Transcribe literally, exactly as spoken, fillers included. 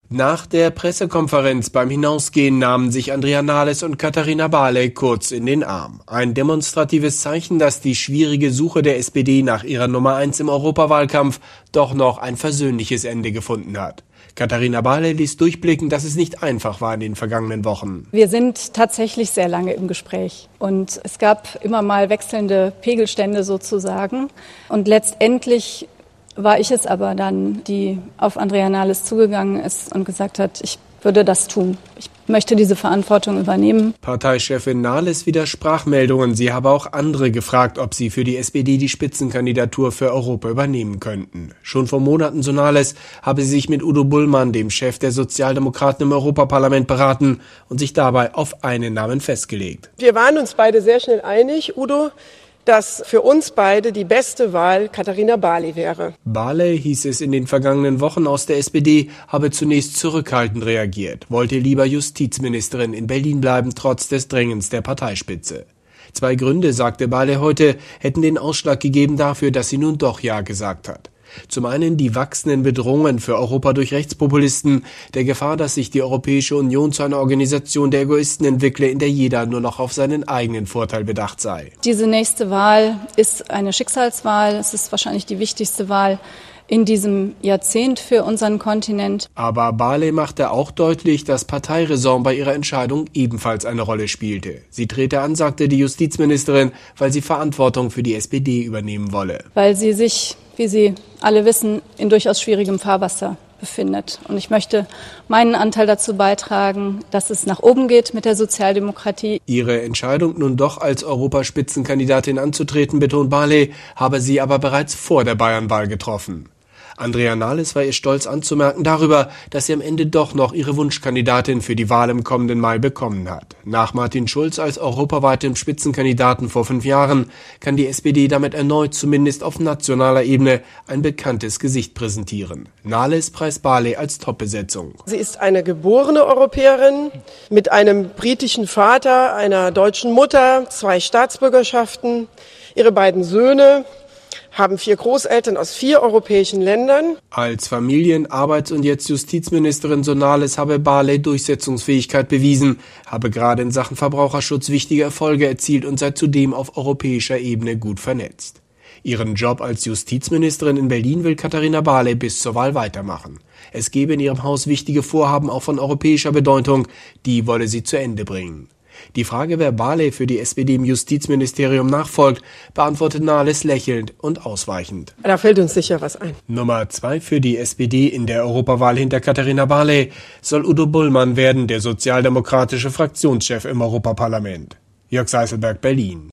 Nach der Pressekonferenz beim Hinausgehen nahmen sich Andrea Nahles und Katharina Barley kurz in den Arm. Ein demonstratives Zeichen, dass die schwierige Suche der S P D nach ihrer Nummer eins im Europawahlkampf doch noch ein versöhnliches Ende gefunden hat. Katharina Barley ließ durchblicken, dass es nicht einfach war in den vergangenen Wochen. Wir sind tatsächlich sehr lange im Gespräch und es gab immer mal wechselnde Pegelstände sozusagen. Und letztendlich war ich es aber dann, die auf Andrea Nahles zugegangen ist und gesagt hat, ich würde das tun. Ich möchte diese Verantwortung übernehmen. Parteichefin Nahles widersprach Meldungen. Sie habe auch andere gefragt, ob sie für die S P D die Spitzenkandidatur für Europa übernehmen könnten. Schon vor Monaten, so Nahles, habe sie sich mit Udo Bullmann, dem Chef der Sozialdemokraten im Europaparlament, beraten und sich dabei auf einen Namen festgelegt. Wir waren uns beide sehr schnell einig, Udo, dass für uns beide die beste Wahl Katharina Barley wäre. Barley, hieß es in den vergangenen Wochen aus der S P D, habe zunächst zurückhaltend reagiert, wollte lieber Justizministerin in Berlin bleiben, trotz des Drängens der Parteispitze. Zwei Gründe, sagte Barley heute, hätten den Ausschlag gegeben dafür, dass sie nun doch Ja gesagt hat. Zum einen die wachsenden Bedrohungen für Europa durch Rechtspopulisten, der Gefahr, dass sich die Europäische Union zu einer Organisation der Egoisten entwickle, in der jeder nur noch auf seinen eigenen Vorteil bedacht sei. Diese nächste Wahl ist eine Schicksalswahl. Es ist wahrscheinlich die wichtigste Wahl in diesem Jahrzehnt für unseren Kontinent. Aber Barley machte auch deutlich, dass Parteiräson bei ihrer Entscheidung ebenfalls eine Rolle spielte. Sie trete an, sagte die Justizministerin, weil sie Verantwortung für die S P D übernehmen wolle. Weil sie sich, wie Sie alle wissen, in durchaus schwierigem Fahrwasser befindet. Und ich möchte meinen Anteil dazu beitragen, dass es nach oben geht mit der Sozialdemokratie. Ihre Entscheidung, nun doch als Europaspitzenkandidatin anzutreten, betont Barley, habe sie aber bereits vor der Bayernwahl getroffen. Andrea Nahles war ihr stolz anzumerken darüber, dass sie am Ende doch noch ihre Wunschkandidatin für die Wahl im kommenden Mai bekommen hat. Nach Martin Schulz als europaweitem Spitzenkandidaten vor fünf Jahren kann die S P D damit erneut zumindest auf nationaler Ebene ein bekanntes Gesicht präsentieren. Nahles preist Barley als Top-Besetzung. Sie ist eine geborene Europäerin mit einem britischen Vater, einer deutschen Mutter, zwei Staatsbürgerschaften, ihre beiden Söhne haben vier Großeltern aus vier europäischen Ländern. Als Familien-, Arbeits- und jetzt Justizministerin, so Nahles, habe Barley Durchsetzungsfähigkeit bewiesen, habe gerade in Sachen Verbraucherschutz wichtige Erfolge erzielt und sei zudem auf europäischer Ebene gut vernetzt. Ihren Job als Justizministerin in Berlin will Katharina Barley bis zur Wahl weitermachen. Es gebe in ihrem Haus wichtige Vorhaben auch von europäischer Bedeutung, die wolle sie zu Ende bringen. Die Frage, wer Barley für die S P D im Justizministerium nachfolgt, beantwortet Nahles lächelnd und ausweichend. Da fällt uns sicher was ein. Nummer zwei für die S P D in der Europawahl hinter Katharina Barley soll Udo Bullmann werden, der sozialdemokratische Fraktionschef im Europaparlament. Jörg Seiselberg, Berlin.